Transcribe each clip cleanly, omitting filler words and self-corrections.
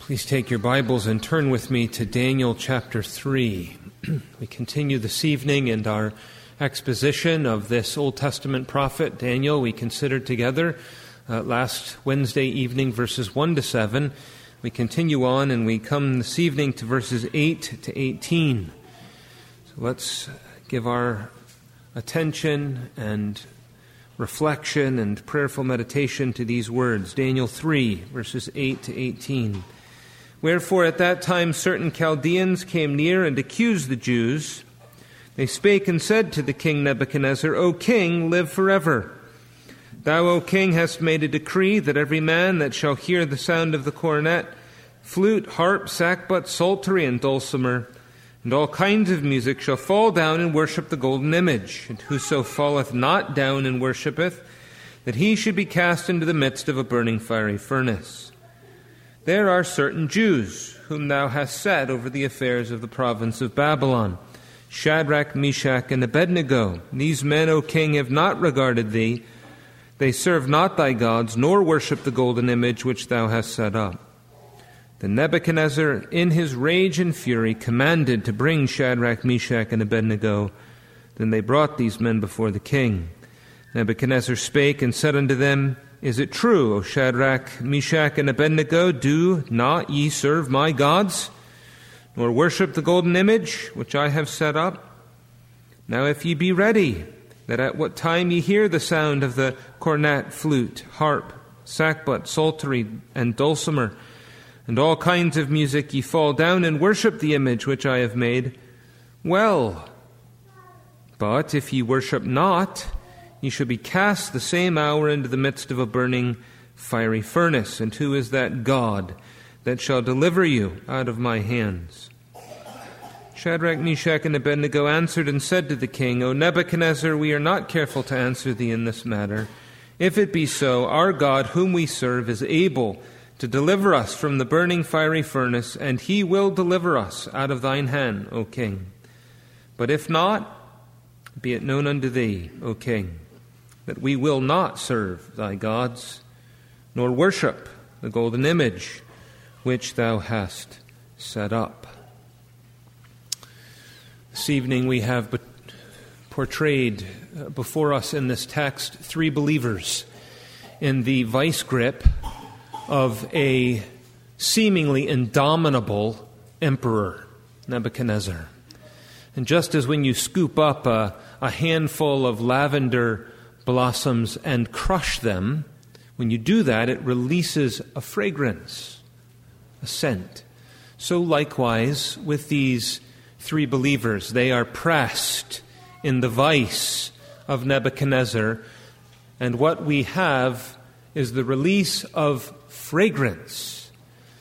Please take your Bibles and turn with me to Daniel chapter 3. We continue this evening in our exposition of this Old Testament prophet, Daniel. We considered together last Wednesday evening verses 1 to 7. We continue on and we come this evening to verses 8 to 18. So let's give our attention and reflection and prayerful meditation to these words. Daniel 3, verses 8 to 18. Wherefore at that time certain Chaldeans came near and accused the Jews. They spake and said to the king Nebuchadnezzar, O king, live forever. Thou, O king, hast made a decree that every man that shall hear the sound of the cornet, flute, harp, sackbut, psaltery, and dulcimer, and all kinds of music shall fall down and worship the golden image. And whoso falleth not down and worshipeth, that he should be cast into the midst of a burning fiery furnace. There are certain Jews whom thou hast set over the affairs of the province of Babylon, Shadrach, Meshach, and Abednego. These men, O king, have not regarded thee. They serve not thy gods, nor worship the golden image which thou hast set up. Then Nebuchadnezzar, in his rage and fury, commanded to bring Shadrach, Meshach, and Abednego. Then they brought these men before the king. Nebuchadnezzar spake and said unto them, Is it true, O Shadrach, Meshach, and Abednego, do not ye serve my gods, nor worship the golden image which I have set up? Now if ye be ready, that at what time ye hear the sound of the cornet, flute, harp, sackbut, psaltery, and dulcimer, and all kinds of music, ye fall down and worship the image which I have made, well. But if ye worship not, ye shall be cast the same hour into the midst of a burning fiery furnace. And who is that God that shall deliver you out of my hands? Shadrach, Meshach, and Abednego answered and said to the king, O Nebuchadnezzar, we are not careful to answer thee in this matter. If it be so, our God, whom we serve, is able to deliver us from the burning fiery furnace, and he will deliver us out of thine hand, O king. But if not, be it known unto thee, O king, that we will not serve thy gods, nor worship the golden image which thou hast set up. This evening we have portrayed before us in this text three believers in the vice grip of a seemingly indomitable emperor, Nebuchadnezzar. And just as when you scoop up a handful of lavender blossoms and crush them, when you do that, it releases a fragrance, a scent. So likewise with these three believers, they are pressed in the vice of Nebuchadnezzar, and what we have is the release of fragrance,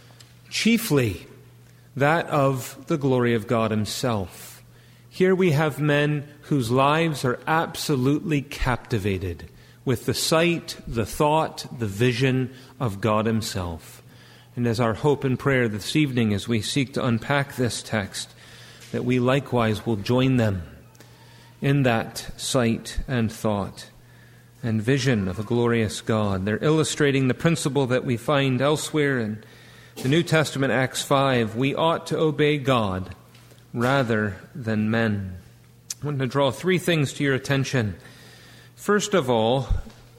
chiefly that of the glory of God himself. Here we have men whose lives are absolutely captivated with the sight, the thought, the vision of God himself. And as our hope and prayer this evening, as we seek to unpack this text, that we likewise will join them in that sight and thought and vision of a glorious God. They're illustrating the principle that we find elsewhere in the New Testament, Acts 5. We ought to obey God rather than men. I want to draw three things to your attention. First of all,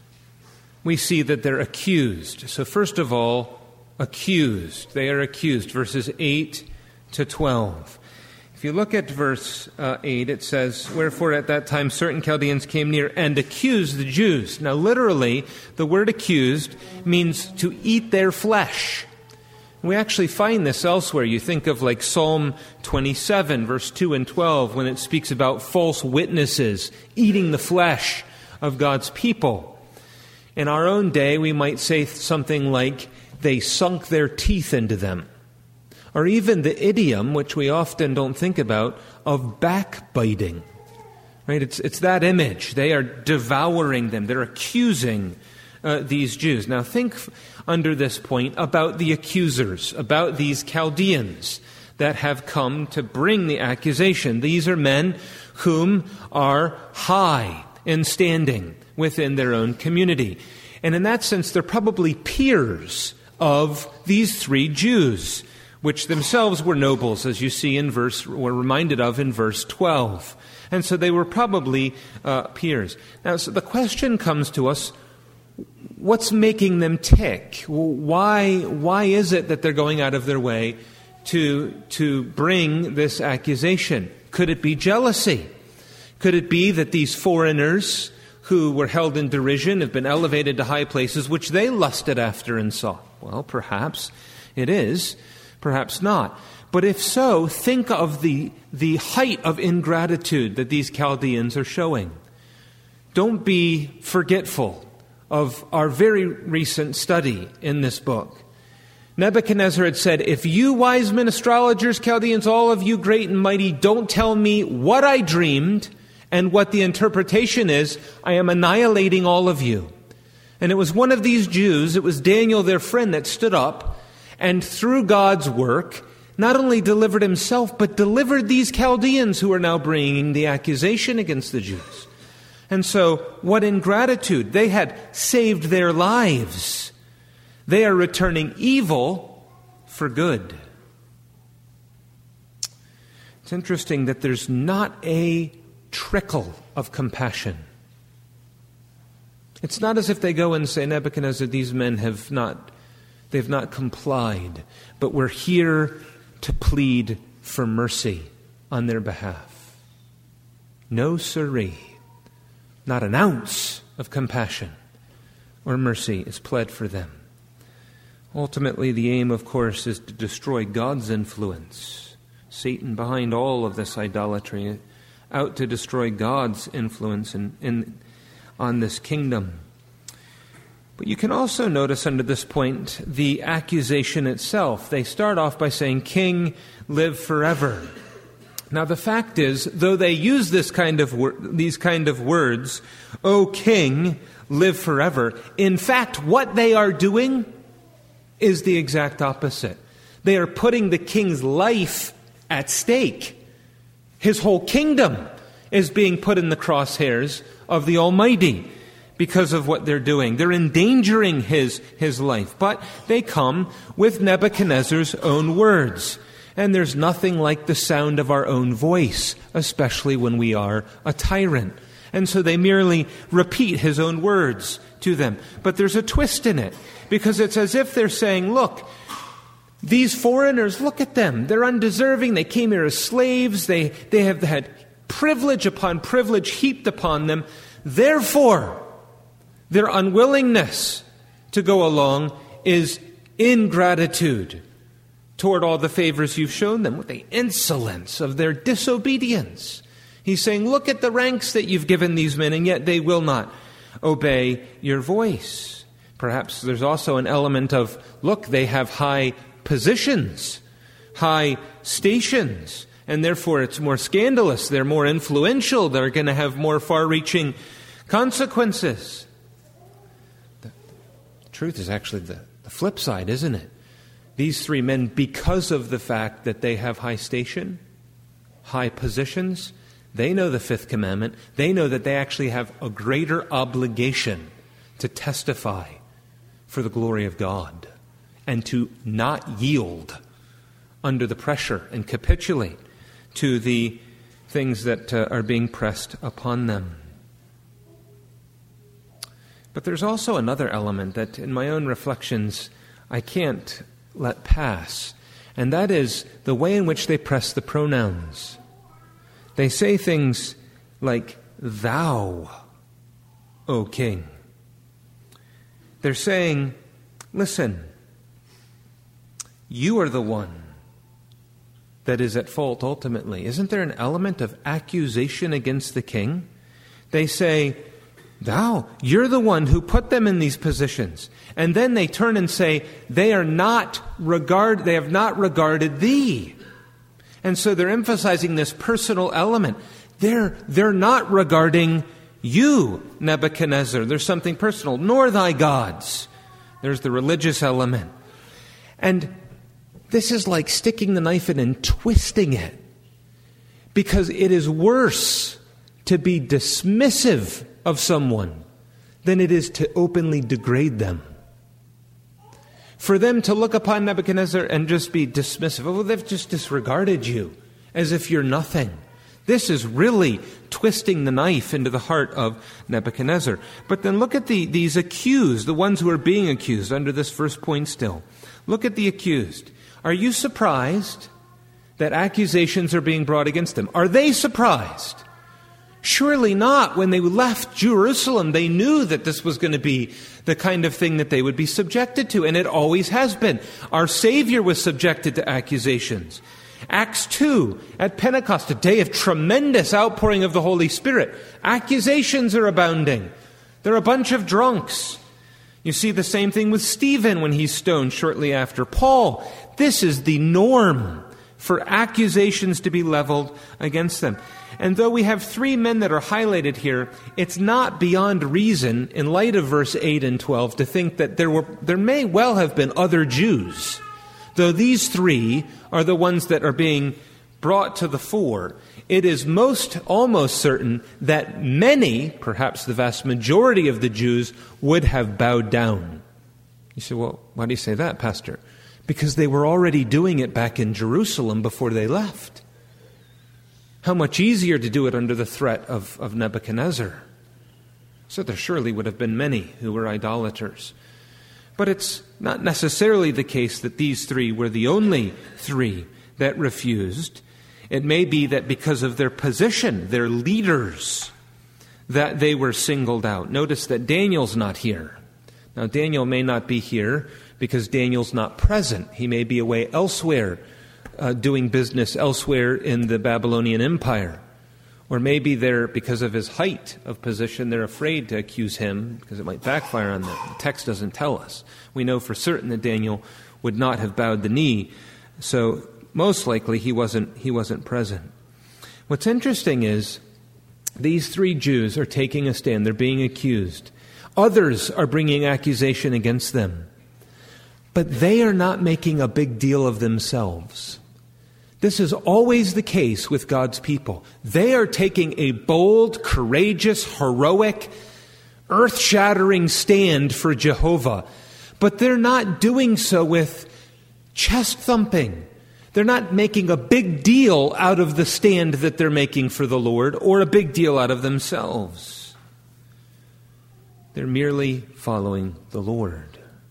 we see that they're accused. So first of all, accused. They are accused, verses 8 to 12. If you look at verse 8, it says, Wherefore at that time certain Chaldeans came near and accused the Jews. Now literally, the word accused means to eat their flesh. We actually find this elsewhere. You think of like Psalm 27, verse 2 and 12, when it speaks about false witnesses eating the flesh of God's people. In our own day, we might say something like, they sunk their teeth into them. Or even the idiom, which we often don't think about, of backbiting. Right? It's that image. They are devouring them. They're accusing these Jews. Now think under this point about the accusers, about these Chaldeans that have come to bring the accusation. These are men whom are high in standing within their own community. And in that sense, they're probably peers of these 3 Jews, which themselves were nobles, as you see we're reminded of in verse 12. And so they were probably peers. Now, so the question comes to us, what's making them tick? Why is it that they're going out of their way to bring this accusation? Could it be jealousy? Could it be that these foreigners who were held in derision have been elevated to high places which they lusted after and sought? Well, perhaps it is, perhaps not. But if so, think of the height of ingratitude that these Chaldeans are showing. Don't be forgetful of our very recent study in this book. Nebuchadnezzar had said, if you wise men, astrologers, Chaldeans, all of you great and mighty, don't tell me what I dreamed and what the interpretation is, I am annihilating all of you. And it was one of these Jews, it was Daniel, their friend, that stood up and through God's work, not only delivered himself, but delivered these Chaldeans who are now bringing the accusation against the Jews. And so, what ingratitude. They had saved their lives. They are returning evil for good. It's interesting that there's not a trickle of compassion. It's not as if they go and say, Nebuchadnezzar, these men they've not complied, but we're here to plead for mercy on their behalf. No siree. Not an ounce of compassion or mercy is pled for them. Ultimately, the aim, of course, is to destroy God's influence. Satan behind all of this idolatry, out to destroy God's influence on this kingdom. But you can also notice under this point the accusation itself. They start off by saying, King, live forever. Now the fact is, though they use these kind of words, O King, live forever, in fact, what they are doing is the exact opposite. They are putting the king's life at stake. His whole kingdom is being put in the crosshairs of the Almighty because of what they're doing. They're endangering his life. But they come with Nebuchadnezzar's own words. And there's nothing like the sound of our own voice, especially when we are a tyrant. And so they merely repeat his own words to them. But there's a twist in it, because it's as if they're saying, look, these foreigners, look at them. They're undeserving. They came here as slaves. They have had privilege upon privilege heaped upon them. Therefore, their unwillingness to go along is ingratitude toward all the favors you've shown them, with the insolence of their disobedience. He's saying, look at the ranks that you've given these men, and yet they will not obey your voice. Perhaps there's also an element of, look, they have high positions, high stations, and therefore it's more scandalous. They're more influential. They're going to have more far-reaching consequences. The truth is actually the flip side, isn't it? These 3 men, because of the fact that they have high station, high positions, they know the 5th commandment. They know that they actually have a greater obligation to testify for the glory of God and to not yield under the pressure and capitulate to the things that are being pressed upon them. But there's also another element that in my own reflections I can't let pass, and that is the way in which they press the pronouns. They say things like, thou, O king. They're saying, listen, you are the one that is at fault ultimately. Isn't there an element of accusation against the king? They say, thou, you're the one who put them in these positions. And then they turn and say, they have not regarded thee. And so they're emphasizing this personal element. They're not regarding you, Nebuchadnezzar. There's something personal. Nor thy gods. There's the religious element. And this is like sticking the knife in and twisting it. Because it is worse to be dismissive of someone than it is to openly degrade them. For them to look upon Nebuchadnezzar and just be dismissive, oh, they've just disregarded you as if you're nothing. This is really twisting the knife into the heart of Nebuchadnezzar. But then look at these accused, the ones who are being accused under this first point still. Look at the accused. Are you surprised that accusations are being brought against them? Are they surprised? Surely not. When they left Jerusalem, they knew that this was going to be the kind of thing that they would be subjected to, and it always has been. Our Savior was subjected to accusations. Acts 2, at Pentecost, a day of tremendous outpouring of the Holy Spirit. Accusations are abounding. They're a bunch of drunks. You see the same thing with Stephen when he's stoned shortly after. Paul, this is the norm for accusations to be leveled against them. And though we have 3 men that are highlighted here, it's not beyond reason, in light of verse 8 and 12, to think that there may well have been other Jews. Though these 3 are the ones that are being brought to the fore, it is almost certain that many, perhaps the vast majority of the Jews, would have bowed down. You say, well, why do you say that, Pastor? Because they were already doing it back in Jerusalem before they left. How much easier to do it under the threat of Nebuchadnezzar. So there surely would have been many who were idolaters. But it's not necessarily the case that these 3 were the only 3 that refused. It may be that because of their position, their leaders, that they were singled out. Notice that Daniel's not here. Now, Daniel may not be here because Daniel's not present. He may be away elsewhere, doing business elsewhere in the Babylonian Empire. Or maybe because of his height of position, they're afraid to accuse him because it might backfire on them. The text doesn't tell us. We know for certain that Daniel would not have bowed the knee, so most likely he wasn't present. What's interesting is these 3 Jews are taking a stand. They're being accused. Others are bringing accusation against them. But they are not making a big deal of themselves. This is always the case with God's people. They are taking a bold, courageous, heroic, earth-shattering stand for Jehovah. But they're not doing so with chest-thumping. They're not making a big deal out of the stand that they're making for the Lord or a big deal out of themselves. They're merely following the Lord.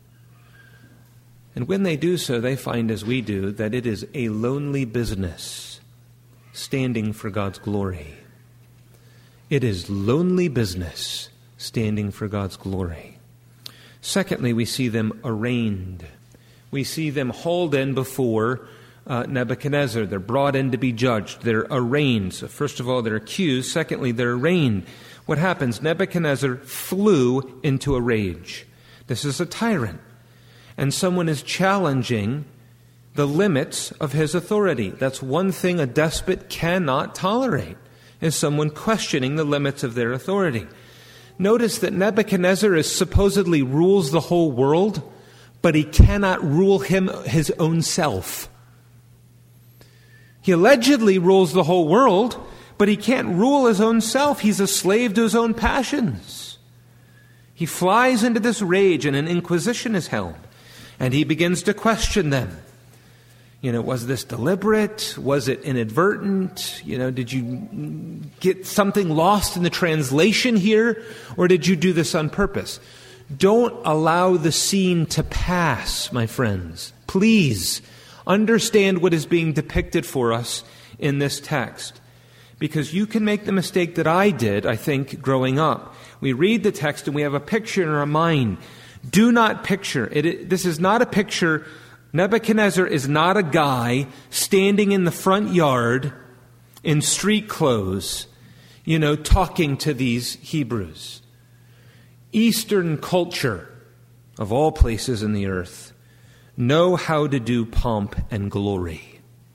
And when they do so, they find, as we do, that it is a lonely business standing for God's glory. It is lonely business standing for God's glory. Secondly, we see them arraigned. We see them hauled in before Nebuchadnezzar. They're brought in to be judged. They're arraigned. So first of all, they're accused. Secondly, they're arraigned. What happens? Nebuchadnezzar flew into a rage. This is a tyrant. And someone is challenging the limits of his authority. That's one thing a despot cannot tolerate, is someone questioning the limits of their authority. Notice that Nebuchadnezzar supposedly rules the whole world, but he cannot rule his own self. He allegedly rules the whole world, but he can't rule his own self. He's a slave to his own passions. He flies into this rage, and an inquisition is held. And he begins to question them. Was this deliberate? Was it inadvertent? Did you get something lost in the translation here? Or did you do this on purpose? Don't allow the scene to pass, my friends. Please understand what is being depicted for us in this text. Because you can make the mistake that I did, I think, growing up. We read the text and we have a picture in our mind. Do not picture it. This is not a picture. Nebuchadnezzar is not a guy standing in the front yard in street clothes, talking to these Hebrews. Eastern culture, of all places in the earth, know how to do pomp and glory.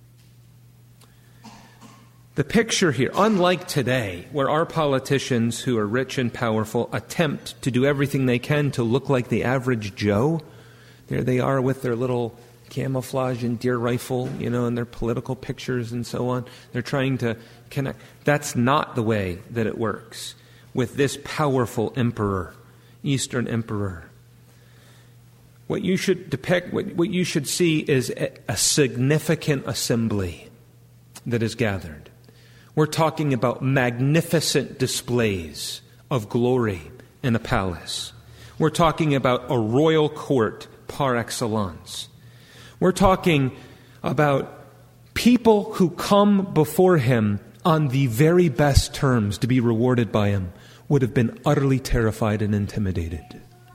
The picture here, unlike today, where our politicians who are rich and powerful attempt to do everything they can to look like the average Joe, there they are with their little camouflage and deer rifle, and their political pictures and so on. They're trying to connect. That's not the way that it works with this powerful emperor, Eastern emperor. what you should depict, what you should see is a significant assembly that is gathered. We're talking about magnificent displays of glory in a palace. We're talking about a royal court par excellence. We're talking about people who come before him on the very best terms to be rewarded by him would have been utterly terrified and intimidated.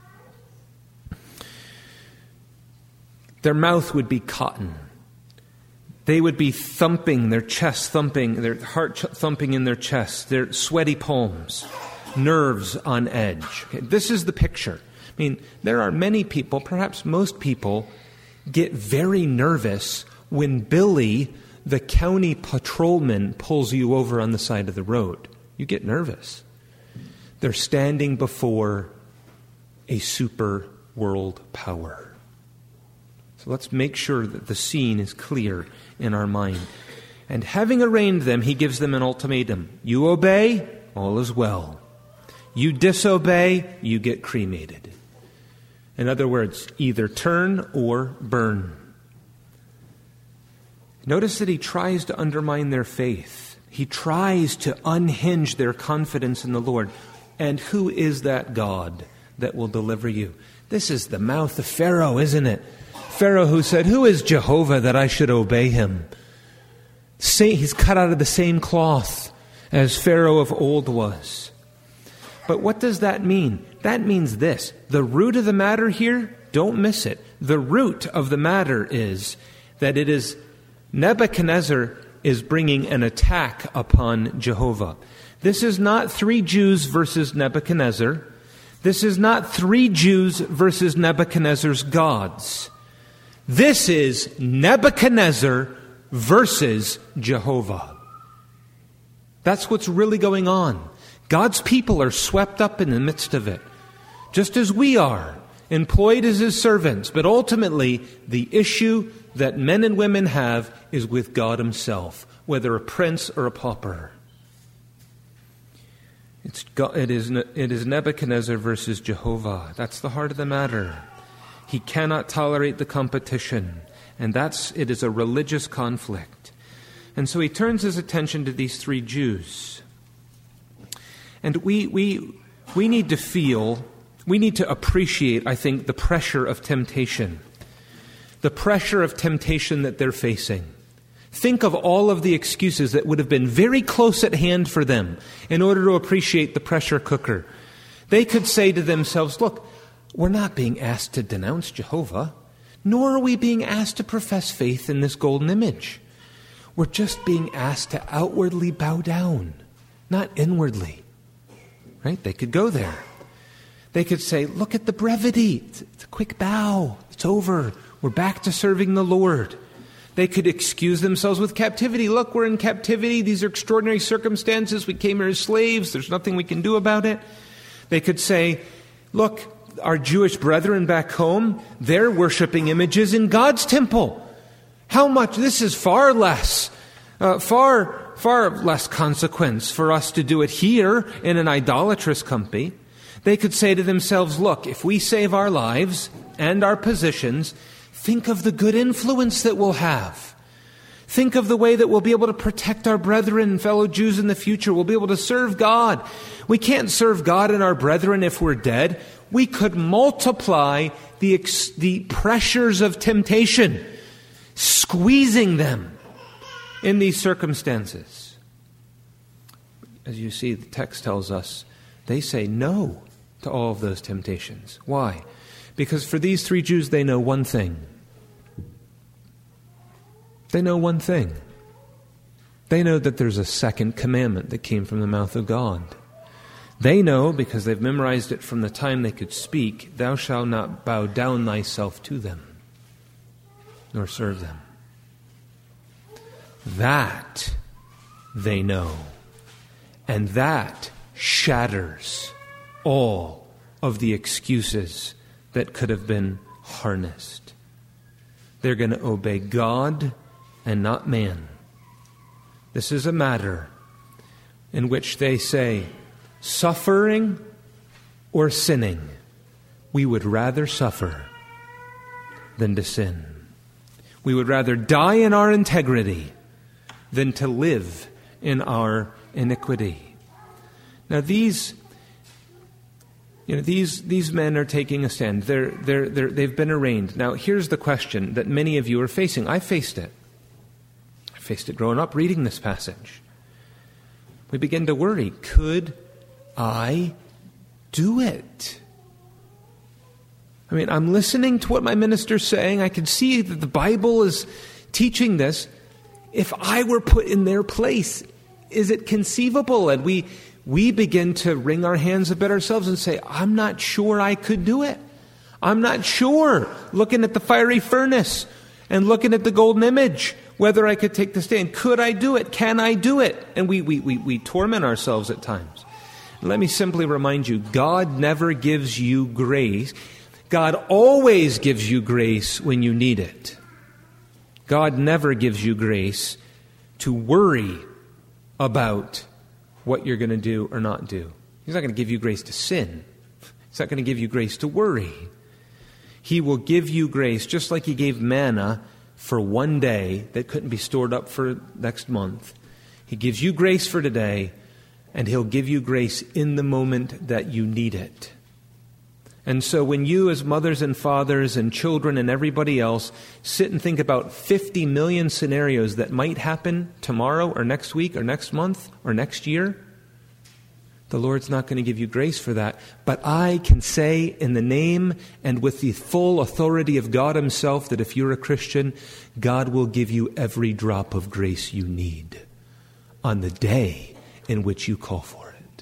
Their mouth would be cotton. They would be thumping, their chest thumping, their heart thumping in their chest, their sweaty palms, nerves on edge. Okay, this is the picture. I mean, there are many people, perhaps most people, get very nervous when Billy, the county patrolman, pulls you over on the side of the road. You get nervous. They're standing before a super world power. So let's make sure that the scene is clear in our mind. And having arraigned them, he gives them an ultimatum. You obey, all is well. You disobey, you get cremated. In other words, either turn or burn. Notice that he tries to undermine their faith. He tries to unhinge their confidence in the Lord. And who is that God that will deliver you? This is the mouth of Pharaoh, isn't it? Pharaoh who said, who is Jehovah that I should obey him? He's cut out of the same cloth as Pharaoh of old was. But what does that mean? That means this. The root of the matter here, don't miss it. The root of the matter is that it is Nebuchadnezzar is bringing an attack upon Jehovah. This is not 3 Jews versus Nebuchadnezzar. This is not 3 Jews versus Nebuchadnezzar's gods. This is Nebuchadnezzar versus Jehovah. That's what's really going on. God's people are swept up in the midst of it, just as we are, employed as his servants. But ultimately, the issue that men and women have is with God himself, whether a prince or a pauper. It is Nebuchadnezzar versus Jehovah. That's the heart of the matter. He cannot tolerate the competition, and it is a religious conflict. And so he turns his attention to these 3 Jews. And we need to appreciate, I think, the pressure of temptation. The pressure of temptation that they're facing. Think of all of the excuses that would have been very close at hand for them in order to appreciate the pressure cooker. They could say to themselves, look, we're not being asked to denounce Jehovah, nor are we being asked to profess faith in this golden image. We're just being asked to outwardly bow down, not inwardly. Right? They could go there. They could say, look at the brevity. It's a quick bow. It's over. We're back to serving the Lord. They could excuse themselves with captivity. Look, we're in captivity. These are extraordinary circumstances. We came here as slaves. There's nothing we can do about it. They could say, look, our Jewish brethren back home, they're worshiping images in God's temple. How much? This is far less consequence for us to do it here in an idolatrous country. They could say to themselves, look, if we save our lives and our positions, think of the good influence that we'll have. Think of the way that we'll be able to protect our brethren and fellow Jews in the future. We'll be able to serve God. We can't serve God and our brethren if we're dead. We could multiply the pressures of temptation, squeezing them in these circumstances. As you see, the text tells us, they say no to all of those temptations. Why? Because for these 3 Jews, they know one thing. They know one thing. They know that there's a second commandment that came from the mouth of God. They know, because they've memorized it from the time they could speak, thou shalt not bow down thyself to them, nor serve them. That they know. And that shatters all of the excuses that could have been harnessed. They're going to obey God and not man. This is a matter in which they say, suffering or sinning, we would rather suffer than to sin. We would rather die in our integrity than to live in our iniquity. Now these men are taking a stand. They've been arraigned. Now here's the question that many of you are facing. I faced it. I faced it growing up reading this passage. We begin to worry. Could I do it? I mean, I'm listening to what my minister's saying. I can see that the Bible is teaching this. If I were put in their place, is it conceivable? And we begin to wring our hands about ourselves and say, I'm not sure I could do it. I'm not sure, looking at the fiery furnace and looking at the golden image, whether I could take the stand. Could I do it? Can I do it? And we torment ourselves at times. Let me simply remind you, God never gives you grace. God always gives you grace when you need it. God never gives you grace to worry about what you're going to do or not do. He's not going to give you grace to sin. He's not going to give you grace to worry. He will give you grace just like He gave manna for one day that couldn't be stored up for next month. He gives you grace for today, and He'll give you grace in the moment that you need it. And so when you as mothers and fathers and children and everybody else sit and think about 50 million scenarios that might happen tomorrow or next week or next month or next year, the Lord's not going to give you grace for that. But I can say in the name and with the full authority of God Himself that if you're a Christian, God will give you every drop of grace you need on the day in which you call for it.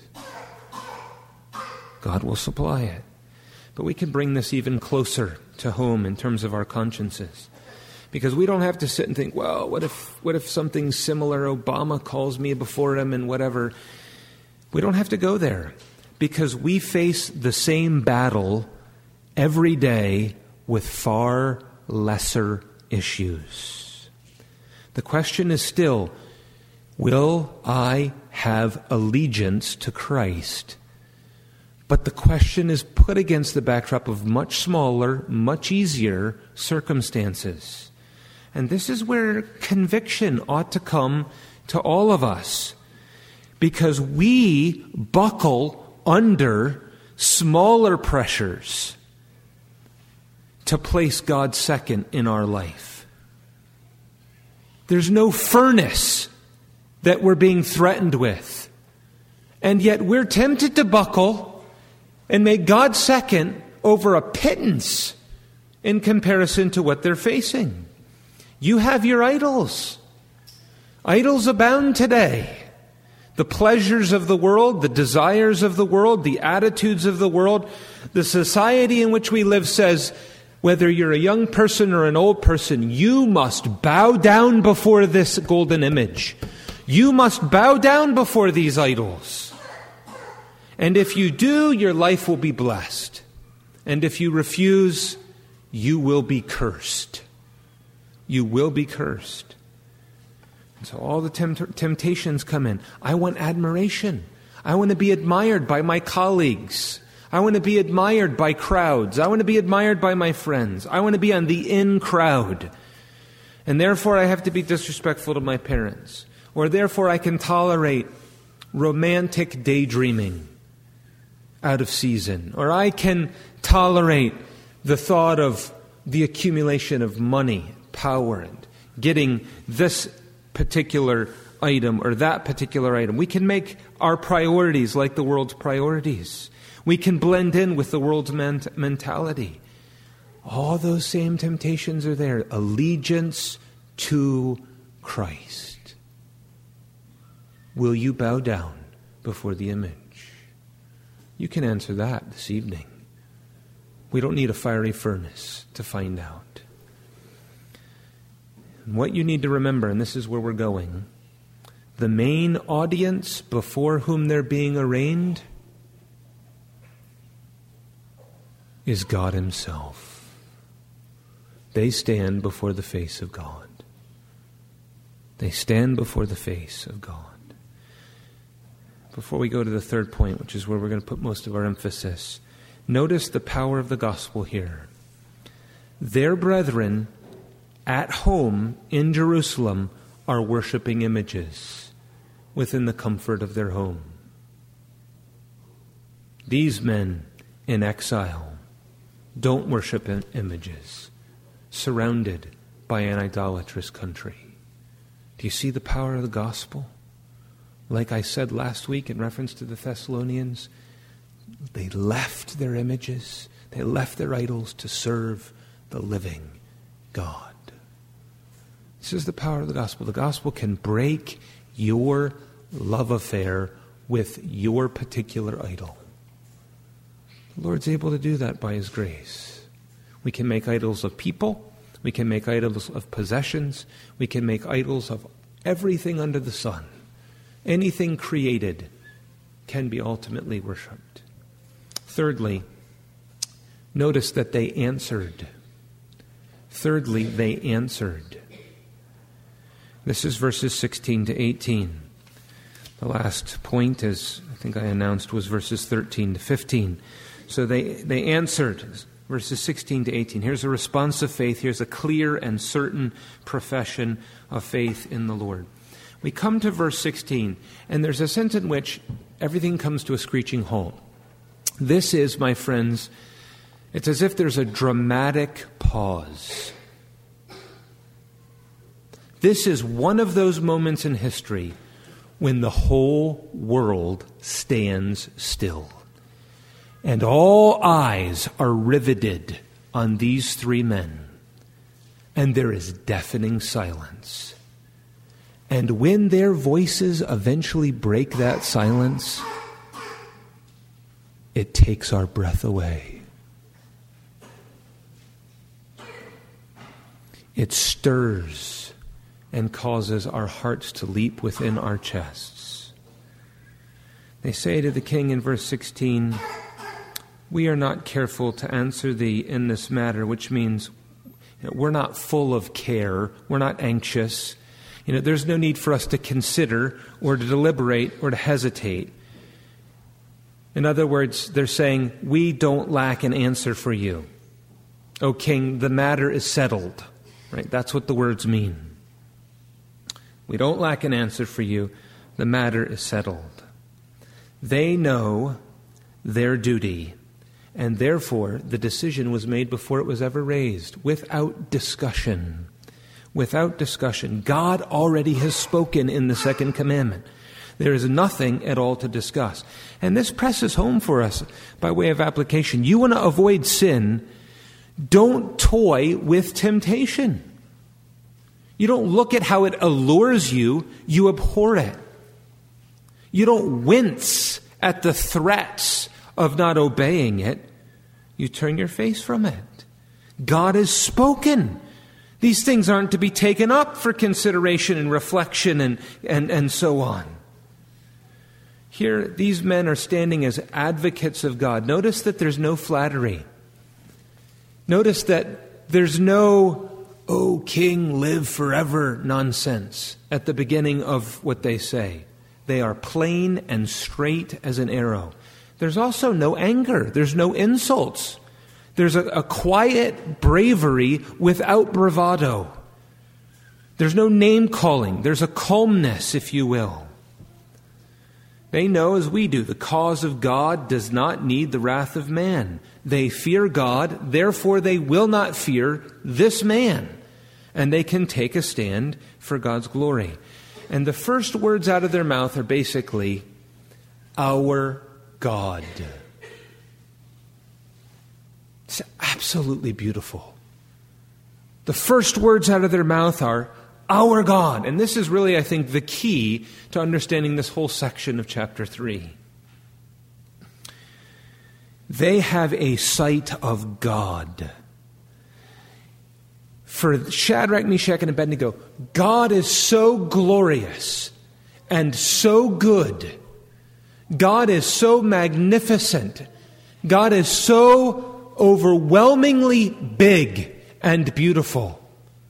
God will supply it. But we can bring this even closer to home in terms of our consciences. Because we don't have to sit and think, well, what if something similar, Obama calls me before him and whatever. We don't have to go there. Because we face the same battle every day with far lesser issues. The question is still, will I have allegiance to Christ? But the question is put against the backdrop of much smaller, much easier circumstances. And this is where conviction ought to come to all of us. Because we buckle under smaller pressures to place God second in our life. There's no furnace that we're being threatened with. And yet we're tempted to buckle and make God second over a pittance in comparison to what they're facing. You have your idols. Idols abound today. The pleasures of the world, the desires of the world, the attitudes of the world. The society in which we live says, whether you're a young person or an old person, you must bow down before this golden image. You must bow down before these idols. And if you do, your life will be blessed. And if you refuse, you will be cursed. You will be cursed. And so all the temptations come in. I want admiration. I want to be admired by my colleagues. I want to be admired by crowds. I want to be admired by my friends. I want to be on the in crowd. And therefore I have to be disrespectful to my parents. Or therefore I can tolerate romantic daydreaming out of season. Or I can tolerate the thought of the accumulation of money, power, and getting this particular item or that particular item. We can make our priorities like the world's priorities. We can blend in with the world's mentality. All those same temptations are there. Allegiance to Christ. Will you bow down before the image? You can answer that this evening. We don't need a fiery furnace to find out. And what you need to remember, and this is where we're going, the main audience before whom they're being arraigned is God Himself. They stand before the face of God. They stand before the face of God. Before we go to the third point, which is where we're going to put most of our emphasis, notice the power of the gospel here. their brethren at home in Jerusalem are worshiping images within the comfort of their home. These men in exile don't worship images, surrounded by an idolatrous country. Do you see the power of the gospel? Like I said last week in reference to the Thessalonians, they left their images, they left their idols to serve the living God. This is the power of the gospel. The gospel can break your love affair with your particular idol. The Lord's able to do that by His grace. We can make idols of people. We can make idols of possessions. We can make idols of everything under the sun. Anything created can be ultimately worshipped. Thirdly, notice that they answered. Thirdly, they answered. This is verses 16 to 18. The last point, as I think I announced, was verses 13 to 15. So they answered, verses 16 to 18. Here's a response of faith. Here's a clear and certain profession of faith in the Lord. We come to verse 16, and there's a sense in which everything comes to a screeching halt. This is, my friends, it's as if there's a dramatic pause. This is one of those moments in history when the whole world stands still. And all eyes are riveted on these three men. And there is deafening silence. And when their voices eventually break that silence, it takes our breath away. It stirs and causes our hearts to leap within our chests. They say to the king in verse 16, "We are not careful to answer thee in this matter," which means we're not full of care, we're not anxious. There's no need for us to consider or to deliberate or to hesitate. In other words, they're saying, we don't lack an answer for you. O king, the matter is settled. Right? That's what the words mean. We don't lack an answer for you. The matter is settled. They know their duty, and therefore the decision was made before it was ever raised, without discussion. Without discussion. God already has spoken in the second commandment. There is nothing at all to discuss. And this presses home for us by way of application. You want to avoid sin, don't toy with temptation. You don't look at how it allures you, you abhor it. You don't wince at the threats of not obeying it. You turn your face from it. God has spoken. These things aren't to be taken up for consideration and reflection and so on. Here, these men are standing as advocates of God. Notice that there's no flattery. Notice that there's no, "O king, live forever" nonsense at the beginning of what they say. They are plain and straight as an arrow. There's also no anger. There's no insults. There's a quiet bravery without bravado. There's no name-calling. There's a calmness, if you will. They know, as we do, the cause of God does not need the wrath of man. They fear God, therefore they will not fear this man. And they can take a stand for God's glory. And the first words out of their mouth are basically, "Our God." It's absolutely beautiful. The first words out of their mouth are, "Our God." And this is really, I think, the key to understanding this whole section of chapter 3. They have a sight of God. For Shadrach, Meshach, and Abednego, God is so glorious and so good. God is so magnificent. God is so overwhelmingly big and beautiful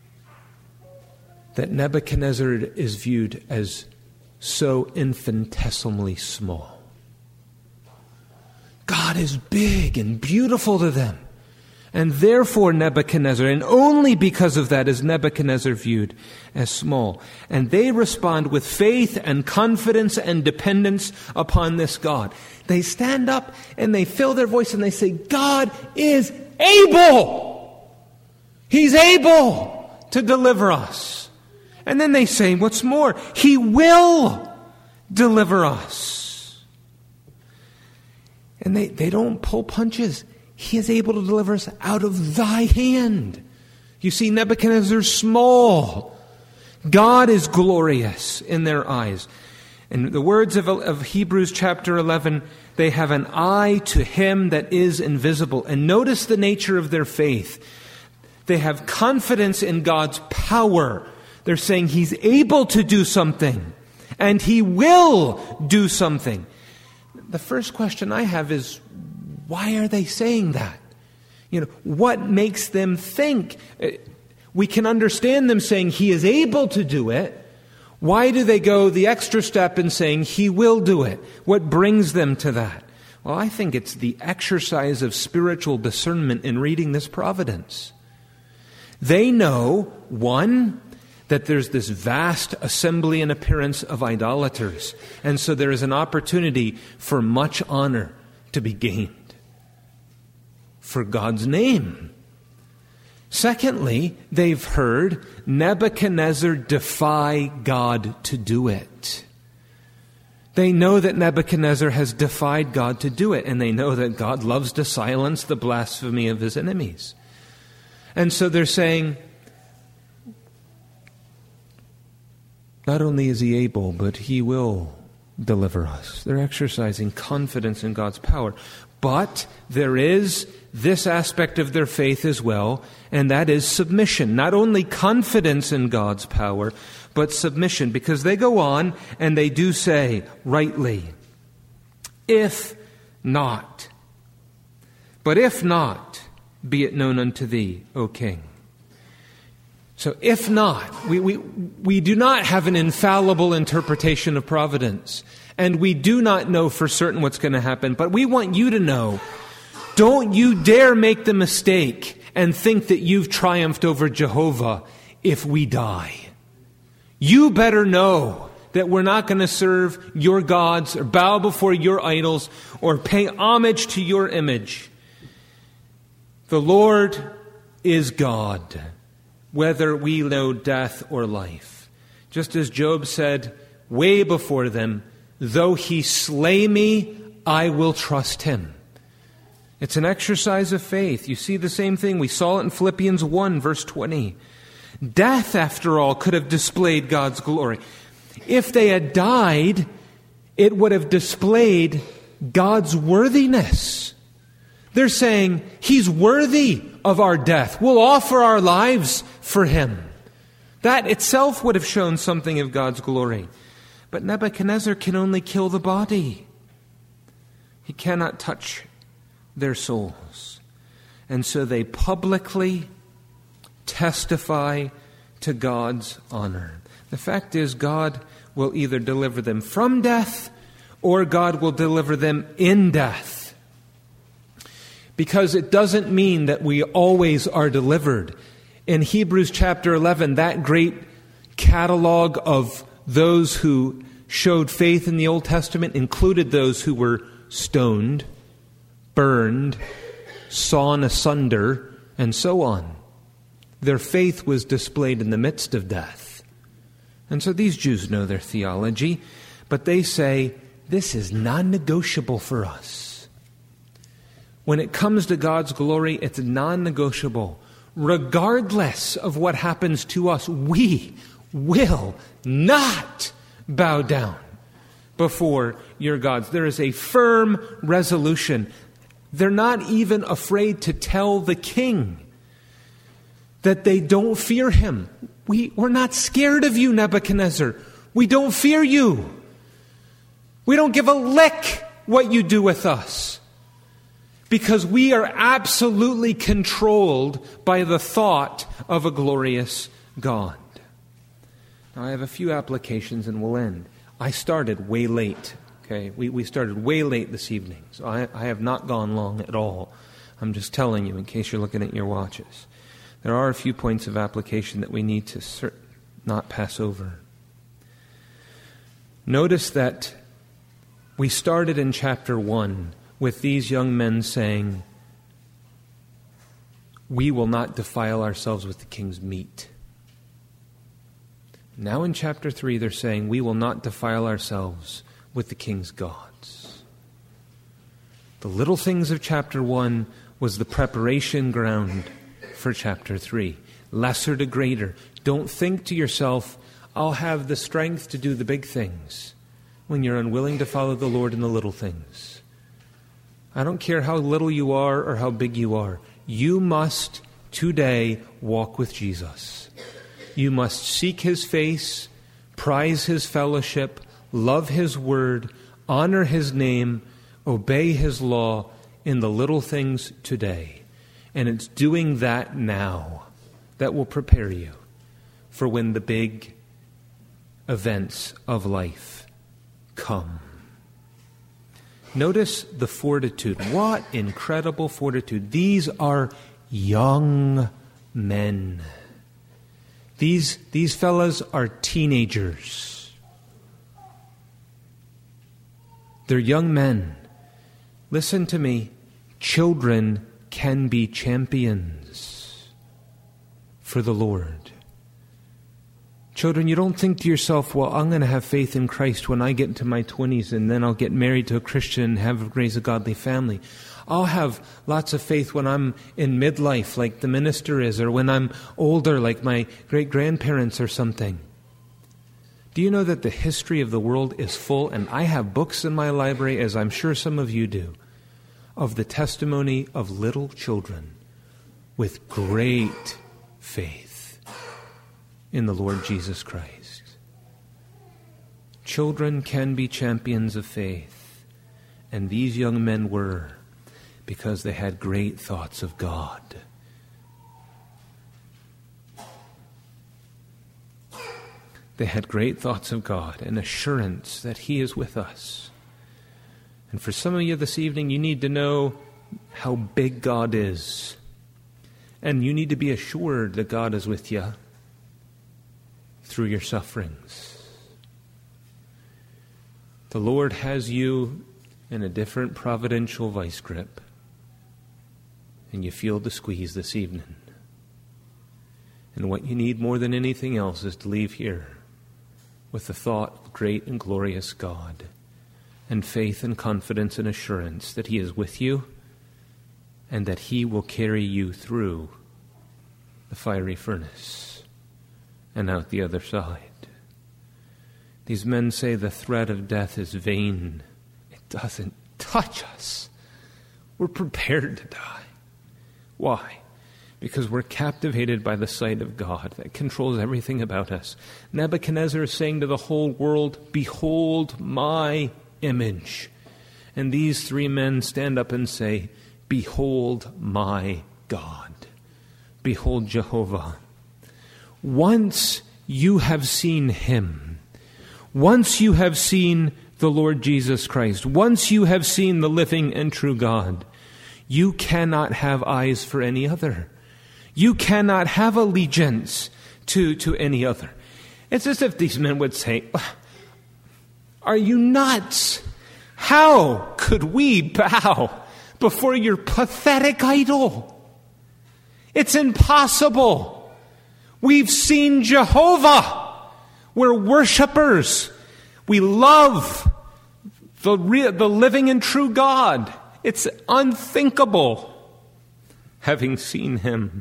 that Nebuchadnezzar is viewed as so infinitesimally small. God is big and beautiful to them. And therefore Nebuchadnezzar, and only because of that is Nebuchadnezzar viewed as small. And they respond with faith and confidence and dependence upon this God. They stand up and they fill their voice and they say, God is able. He's able to deliver us. And then they say, what's more, He will deliver us. And they don't pull punches. He is able to deliver us out of thy hand. You see, Nebuchadnezzar's small. God is glorious in their eyes. In the words of Hebrews chapter 11, they have an eye to Him that is invisible. And notice the nature of their faith. They have confidence in God's power. They're saying He's able to do something. And He will do something. The first question I have is, why are they saying that? What makes them think? We can understand them saying He is able to do it. Why do they go the extra step in saying He will do it? What brings them to that? Well, I think it's the exercise of spiritual discernment in reading this providence. They know, one, that there's this vast assembly and appearance of idolaters. And so there is an opportunity for much honor to be gained for God's name. Secondly, they've heard Nebuchadnezzar defy God to do it. They know that Nebuchadnezzar has defied God to do it, and they know that God loves to silence the blasphemy of His enemies. And so they're saying, not only is He able, but He will deliver us. They're exercising confidence in God's power. But there is this aspect of their faith as well, and that is submission. Not only confidence in God's power, but submission. Because they go on and they do say, rightly, if not. But if not, be it known unto thee, O king. So if not, we do not have an infallible interpretation of providence. And we do not know for certain what's going to happen. But we want you to know, don't you dare make the mistake and think that you've triumphed over Jehovah if we die. You better know that we're not going to serve your gods or bow before your idols or pay homage to your image. The Lord is God, whether we know death or life. Just as Job said way before them, though He slay me, I will trust Him. It's an exercise of faith. You see the same thing. We saw it in Philippians 1, verse 20. Death, after all, could have displayed God's glory. If they had died, it would have displayed God's worthiness. They're saying, He's worthy of our death. We'll offer our lives for Him. That itself would have shown something of God's glory. But Nebuchadnezzar can only kill the body. He cannot touch their souls. And so they publicly testify to God's honor. The fact is, God will either deliver them from death or God will deliver them in death. Because it doesn't mean that we always are delivered. In Hebrews chapter 11, that great catalog of those who showed faith in the Old Testament included those who were stoned, burned, sawn asunder, and so on. Their faith was displayed in the midst of death. And so these Jews know their theology, but they say, this is non-negotiable for us. When it comes to God's glory, it's non-negotiable. Regardless of what happens to us, we will not bow down before your gods. There is a firm resolution. They're not even afraid to tell the king that they don't fear him. We're not scared of you, Nebuchadnezzar. We don't fear you. We don't give a lick what you do with us. Because we are absolutely controlled by the thought of a glorious God. Now, I have a few applications and we'll end. I started way late. Okay, we started way late this evening, so I have not gone long at all. I'm just telling you in case you're looking at your watches. There are a few points of application that we need to not pass over. Notice that we started in chapter 1 with these young men saying, we will not defile ourselves with the king's meat. Now in chapter 3 they're saying, we will not defile ourselves with the king's gods. The little things of chapter 1 was the preparation ground for chapter 3. Lesser to greater. Don't think to yourself, I'll have the strength to do the big things, when you're unwilling to follow the Lord in the little things. I don't care how little you are or how big you are. You must today walk with Jesus. You must seek His face, prize His fellowship, love His word, honor His name, obey His law in the little things today. And it's doing that now that will prepare you for when the big events of life come. Notice the fortitude. What incredible fortitude. These are young men. These fellas are teenagers. They're young men. Listen to me. Children can be champions for the Lord. Children, you don't think to yourself, well, I'm going to have faith in Christ when I get into my 20s and then I'll get married to a Christian and have raise a godly family. I'll have lots of faith when I'm in midlife like the minister is, or when I'm older like my great-grandparents or something. Do you know that the history of the world is full, and I have books in my library, as I'm sure some of you do, of the testimony of little children with great faith in the Lord Jesus Christ. Children can be champions of faith, and these young men were, because they had great thoughts of God. They had great thoughts of God and assurance that He is with us. And for some of you this evening, you need to know how big God is. And you need to be assured that God is with you through your sufferings. The Lord has you in a different providential vice grip, and you feel the squeeze this evening. And what you need more than anything else is to leave here with the thought of great and glorious God, and faith and confidence and assurance that He is with you and that He will carry you through the fiery furnace and out the other side. These men say the threat of death is vain. It doesn't touch us. We're prepared to die. Why? Because we're captivated by the sight of God that controls everything about us. Nebuchadnezzar is saying to the whole world, behold my image. And these three men stand up and say, behold my God. Behold Jehovah. Once you have seen Him, once you have seen the Lord Jesus Christ, once you have seen the living and true God, you cannot have eyes for any other. You cannot have allegiance to any other. It's as if these men would say, are you nuts? How could we bow before your pathetic idol? It's impossible. We've seen Jehovah. We're worshipers. We love the living and true God. It's unthinkable, having seen Him,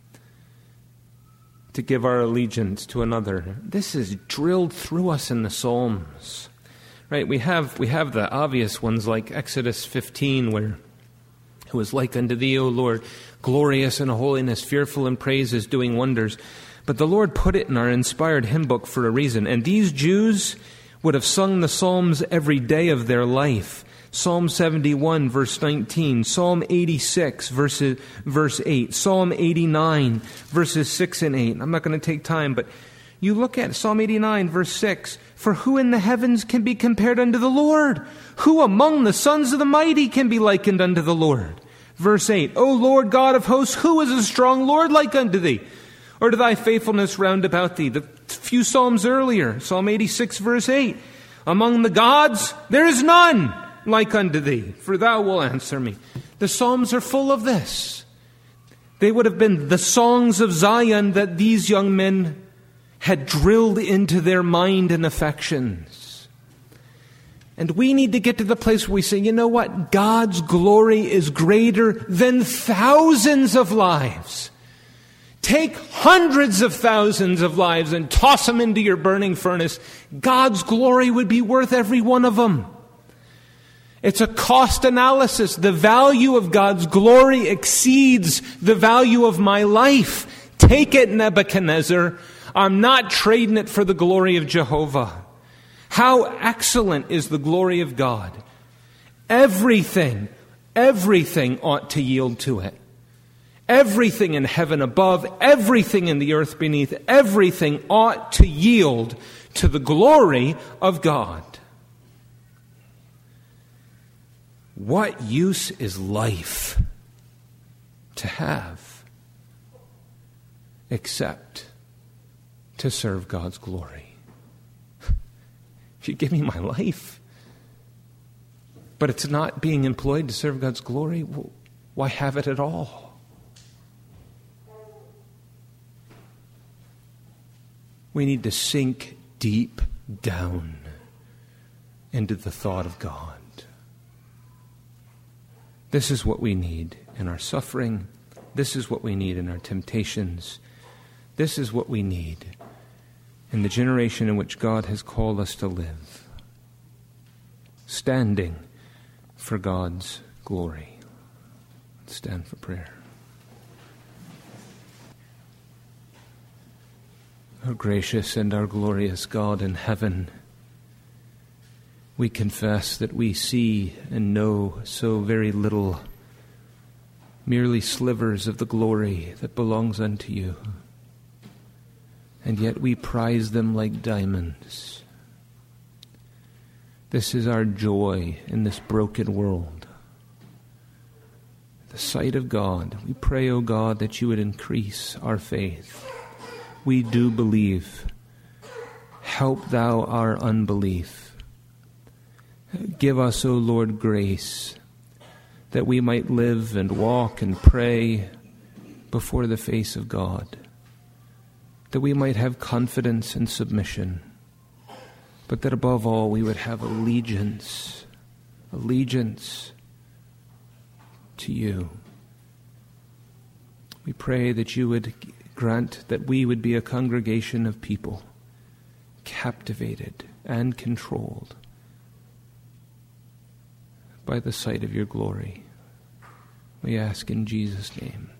to give our allegiance to another. This is drilled through us in the Psalms. Right? We have the obvious ones like Exodus 15, where it was like unto thee, O Lord, glorious in holiness, fearful in praises, doing wonders. But the Lord put it in our inspired hymn book for a reason. And these Jews would have sung the Psalms every day of their life. Psalm 71, verse 19, Psalm 86, verse 8, Psalm 89, verses 6 and 8. I'm not going to take time, but you look at Psalm 89, verse 6. For who in the heavens can be compared unto the Lord? Who among the sons of the mighty can be likened unto the Lord? Verse 8, O Lord God of hosts, who is a strong Lord like unto thee? Or to thy faithfulness round about thee? The few Psalms earlier, Psalm 86, verse 8, among the gods there is none like unto thee, for thou wilt answer me. The Psalms are full of this. They would have been the songs of Zion that these young men had drilled into their mind and affections. And we need to get to the place where we say, you know what? God's glory is greater than thousands of lives. Take hundreds of thousands of lives and toss them into your burning furnace. God's glory would be worth every one of them. It's a cost analysis. The value of God's glory exceeds the value of my life. Take it, Nebuchadnezzar. I'm not trading it for the glory of Jehovah. How excellent is the glory of God. Everything ought to yield to it. Everything in heaven above, everything in the earth beneath, everything ought to yield to the glory of God. What use is life to have except to serve God's glory? If you give me my life, but it's not being employed to serve God's glory, why have it at all? We need to sink deep down into the thought of God. This is what we need in our suffering. This is what we need in our temptations. This is what we need in the generation in which God has called us to live. Standing for God's glory. Let's stand for prayer. Our gracious and our glorious God in heaven, we confess that we see and know so very little, merely slivers of the glory that belongs unto you. And yet we prize them like diamonds. This is our joy in this broken world. The sight of God. We pray, O God, that you would increase our faith. We do believe. Help thou our unbelief. Give us, O Lord, grace that we might live and walk and pray before the face of God, that we might have confidence and submission, but that above all we would have allegiance to you. We pray that you would grant that we would be a congregation of people captivated and controlled by the sight of your glory. We ask in Jesus' name.